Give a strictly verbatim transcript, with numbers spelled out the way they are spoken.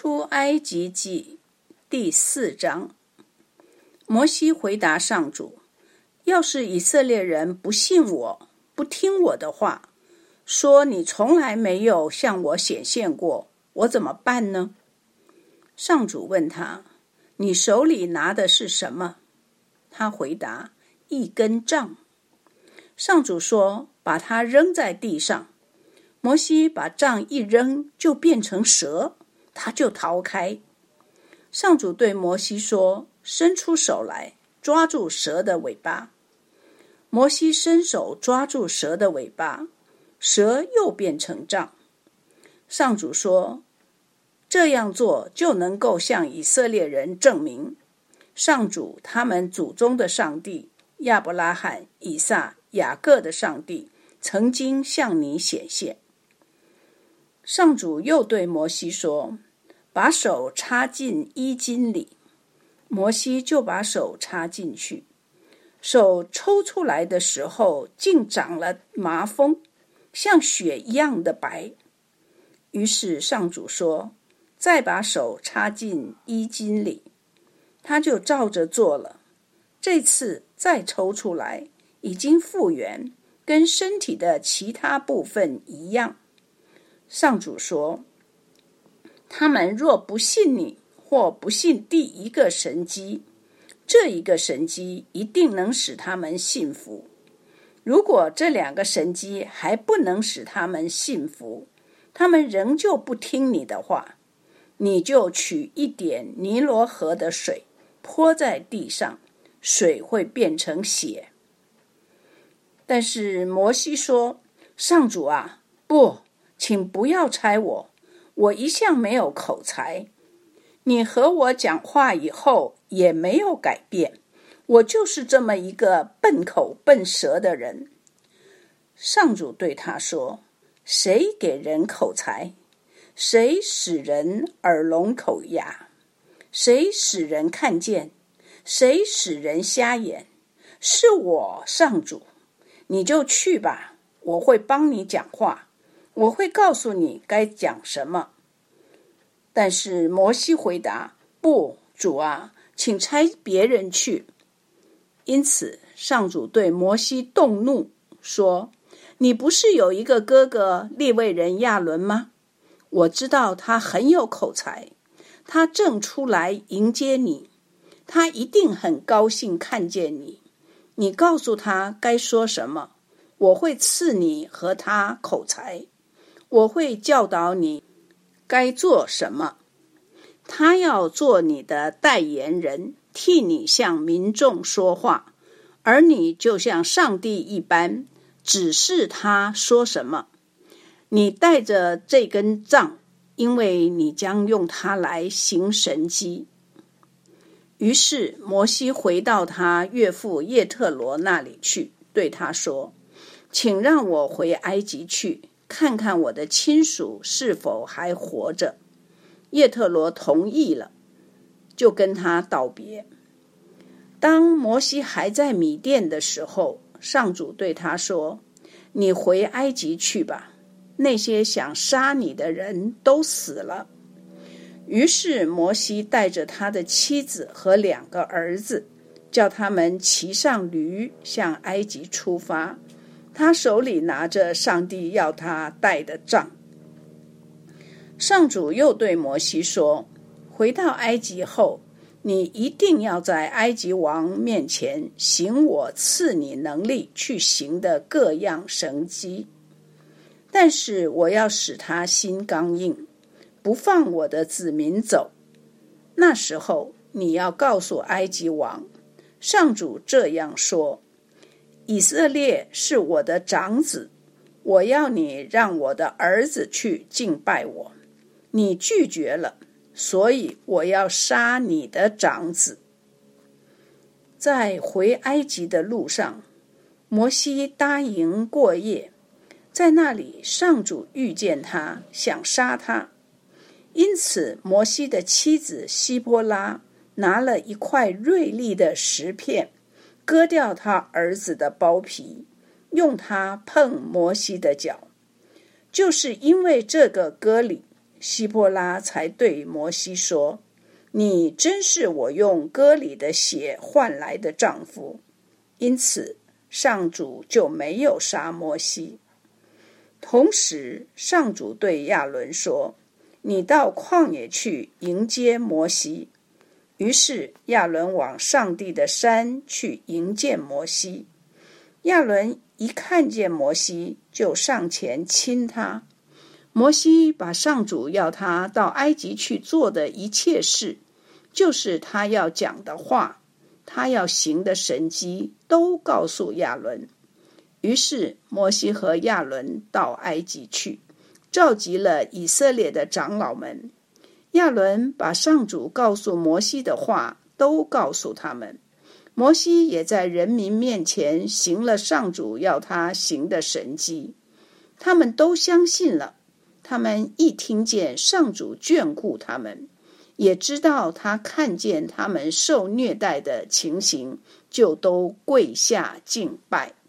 出埃及记第四章。摩西回答上主，要是以色列人不信我，不听我的话，说你从来没有向我显现过，我怎么办呢？上主问他，你手里拿的是什么？他回答，一根杖。上主说，把它扔在地上。摩西把杖一扔，就变成蛇，他就逃开。上主对摩西说，伸出手来，抓住蛇的尾巴。摩西伸手抓住蛇的尾巴，蛇又变成杖。上主说，这样做就能够向以色列人证明，上主他们祖宗的上帝，亚伯拉罕、以撒、雅各的上帝，曾经向你显现。上主又对摩西说，把手插进衣襟里。摩西就把手插进去，手抽出来的时候，竟长了麻风，像雪一样的白。于是上主说，再把手插进衣襟里。他就照着做了，这次再抽出来，已经复原，跟身体的其他部分一样。上主说，他们若不信你，或不信第一个神迹，这一个神迹一定能使他们信服。如果这两个神迹还不能使他们信服，他们仍旧不听你的话，你就取一点尼罗河的水泼在地上，水会变成血。但是摩西说，上主啊，不，请不要拆我，我一向没有口才，你和我讲话以后也没有改变，我就是这么一个笨口笨舌的人。上主对他说，谁给人口才？谁使人耳聋口哑？谁使人看见？谁使人瞎眼？是我，上主。你就去吧，我会帮你讲话，我会告诉你该讲什么。但是摩西回答，不，主啊，请差别人去。因此上主对摩西动怒，说，你不是有一个哥哥利未人亚伦吗？我知道他很有口才，他正出来迎接你，他一定很高兴看见你。你告诉他该说什么，我会赐你和他口才，我会教导你该做什么。他要做你的代言人，替你向民众说话，而你就像上帝一般，指示他说什么。你带着这根杖，因为你将用它来行神迹。于是摩西回到他岳父叶特罗那里去，对他说，请让我回埃及去，看看我的亲属是否还活着。叶特罗同意了，就跟他道别。当摩西还在米甸的时候，上主对他说，你回埃及去吧，那些想杀你的人都死了。于是摩西带着他的妻子和两个儿子，叫他们骑上驴向埃及出发，他手里拿着上帝要他带的杖。上主又对摩西说，回到埃及后，你一定要在埃及王面前行我赐你能力去行的各样神迹，但是我要使他心刚硬，不放我的子民走。那时候你要告诉埃及王，上主这样说，以色列是我的长子，我要你让我的儿子去敬拜我，你拒绝了，所以我要杀你的长子。在回埃及的路上，摩西搭营过夜，在那里上主遇见他，想杀他。因此摩西的妻子希波拉拿了一块锐利的石片，割掉他儿子的包皮，用它碰摩西的脚。就是因为这个割礼， 希波拉才对摩西说：你真是我用割礼的血换来的丈夫。因此上主就没有杀摩西。同时上主对亚伦说：你到旷野去迎接摩西。于是亚伦往上帝的山去迎见摩西。亚伦一看见摩西，就上前亲他。摩西把上主要他到埃及去做的一切事，就是他要讲的话，他要行的神迹，都告诉亚伦。于是摩西和亚伦到埃及去，召集了以色列的长老们。亚伦把上主告诉摩西的话都告诉他们。摩西也在人民面前行了上主要他行的神迹，他们都相信了。他们一听见上主眷顾他们，也知道他看见他们受虐待的情形，就都跪下敬拜。